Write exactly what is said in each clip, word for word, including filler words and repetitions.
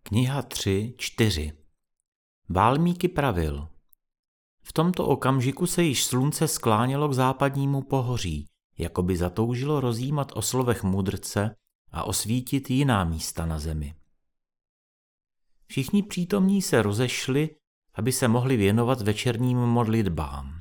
Kniha tři čtyři. Valmíki pravil. V tomto okamžiku se již slunce sklánělo k západnímu pohoří, jako by zatoužilo rozjímat o slovech mudrce a osvítit jiná místa na zemi. Všichni přítomní se rozešli, aby se mohli věnovat večerním modlitbám.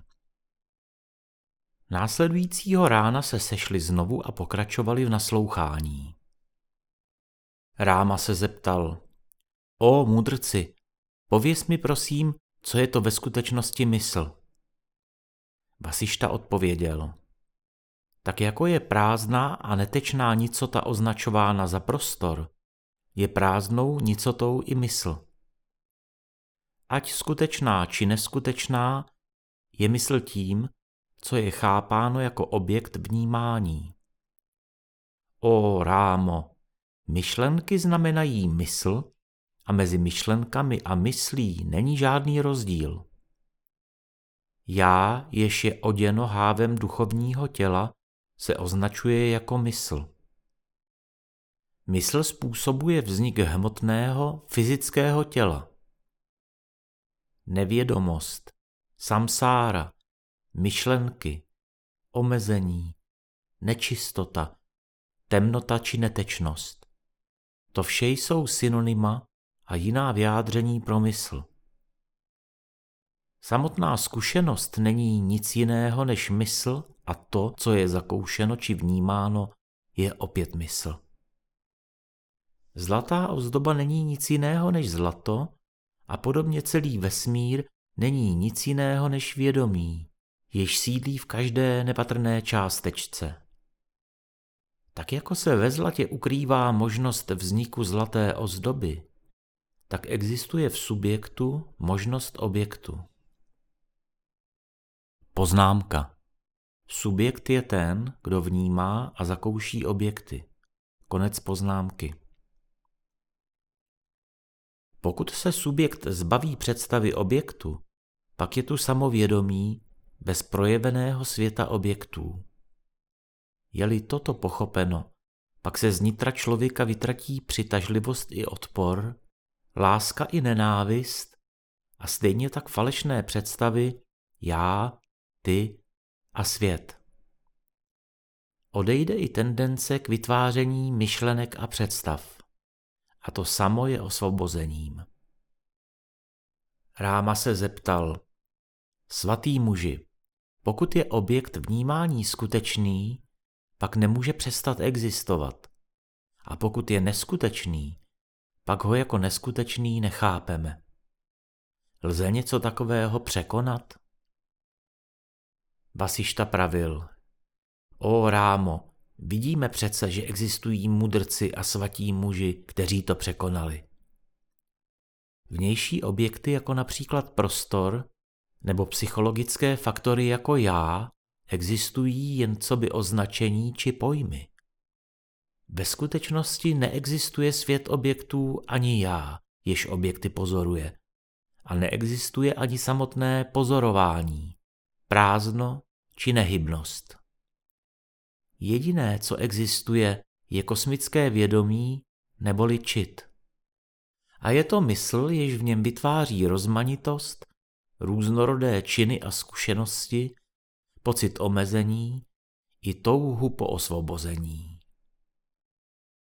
Následujícího rána se sešli znovu a pokračovali v naslouchání. Ráma se zeptal: O mudrci, pověz mi prosím, co je to ve skutečnosti mysl. Vasišta odpověděl: tak jako je prázdná a netečná nicota označována za prostor, je prázdnou nicotou i mysl. Ať skutečná či neskutečná, je mysl tím, co je chápáno jako objekt vnímání. O Rámo, myšlenky znamenají mysl a mezi myšlenkami a myslí není žádný rozdíl. Já, jež je oděno hávem duchovního těla, se označuje jako mysl. Mysl způsobuje vznik hmotného fyzického těla. Nevědomost, samsára, myšlenky, omezení, nečistota, temnota či netečnost. To vše jsou synonyma a jiná vyjádření pro mysl. Samotná zkušenost není nic jiného než mysl a to, co je zakoušeno či vnímáno, je opět mysl. Zlatá ozdoba není nic jiného než zlato a podobně celý vesmír není nic jiného než vědomí, jež sídlí v každé nepatrné částečce. Tak jako se ve zlatě ukrývá možnost vzniku zlaté ozdoby, tak existuje v subjektu možnost objektu. Poznámka. Subjekt je ten, kdo vnímá a zakouší objekty. Konec poznámky. Pokud se subjekt zbaví představy objektu, pak je tu samovědomí bez projeveného světa objektů. Je-li toto pochopeno, pak se z nitra člověka vytratí přitažlivost i odpor, láska i nenávist a stejně tak falešné představy já, ty a svět. Odejde i tendence k vytváření myšlenek a představ. A to samo je osvobozením. Ráma se zeptal: svatý muži, pokud je objekt vnímání skutečný, pak nemůže přestat existovat. A pokud je neskutečný, pak ho jako neskutečný nechápeme. Lze něco takového překonat? Vasišta pravil: O Rámo, vidíme přece, že existují mudrci a svatí muži, kteří to překonali. Vnější objekty jako například prostor nebo psychologické faktory jako já existují jen coby označení či pojmy. Ve skutečnosti neexistuje svět objektů ani já, jež objekty pozoruje. A neexistuje ani samotné pozorování, prázdno či nehybnost. Jediné, co existuje, je kosmické vědomí neboli čit. A je to mysl, jež v něm vytváří rozmanitost, různorodé činy a zkušenosti, pocit omezení i touhu po osvobození.